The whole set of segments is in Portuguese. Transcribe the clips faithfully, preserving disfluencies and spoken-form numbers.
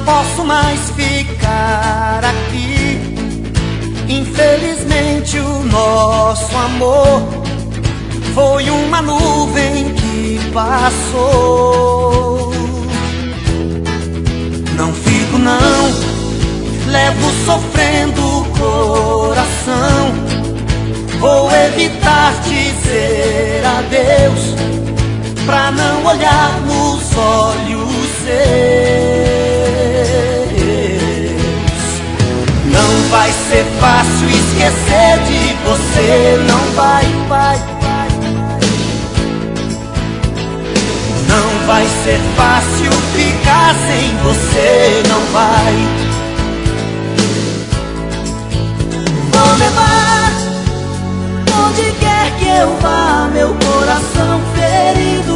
posso mais ficar aqui. Infelizmente o nosso amor foi uma nuvem que passou. Não fico não, levo sofrendo o coração. Vou evitar dizer adeus, pra não olhar nos olhos seus. Não vai ser fácil esquecer de você, não vai, vai, vai. Não vai ser fácil ficar sem você, não vai. Vou levar onde quer que eu vá meu coração ferido.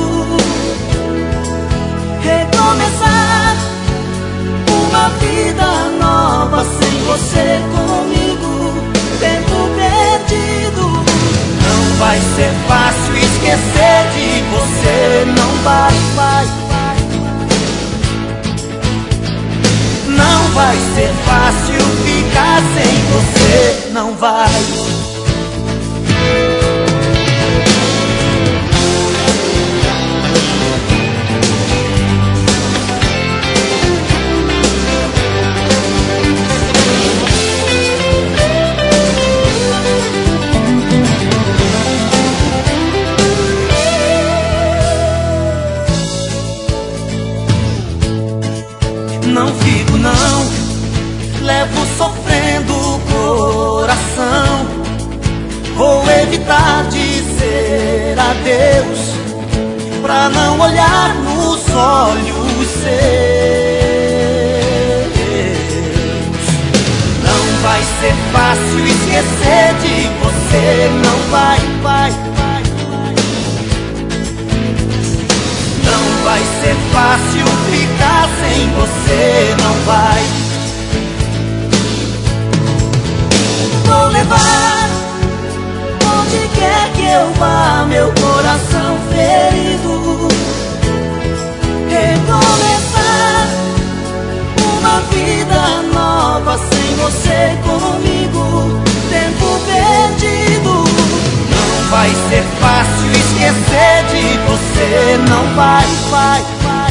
Recomeçar uma vida nova sem você comigo, tempo perdido. Não vai ser fácil esquecer de você, não vai, vai, vai. Não vai ser fácil ficar sem você, não vai. Não fico não, levo sofrendo o coração. Vou evitar dizer adeus, pra não olhar nos olhos seus. Não vai ser fácil esquecer de você, não vai, vai, vai, vai. Não vai ser fácil ficar sem você, não vai. Vou levar onde quer que eu vá meu coração ferido. Recomeçar uma vida nova sem você comigo, tempo perdido. Não vai ser fácil esquecer de você, não vai, vai, vai.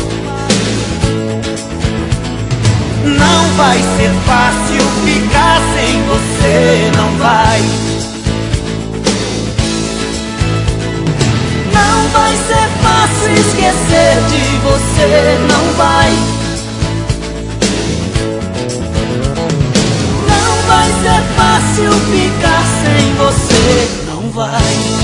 Não vai ser fácil ficar sem você, não vai. Não vai ser fácil esquecer de você, não vai. Não vai ser fácil ficar sem você, não vai.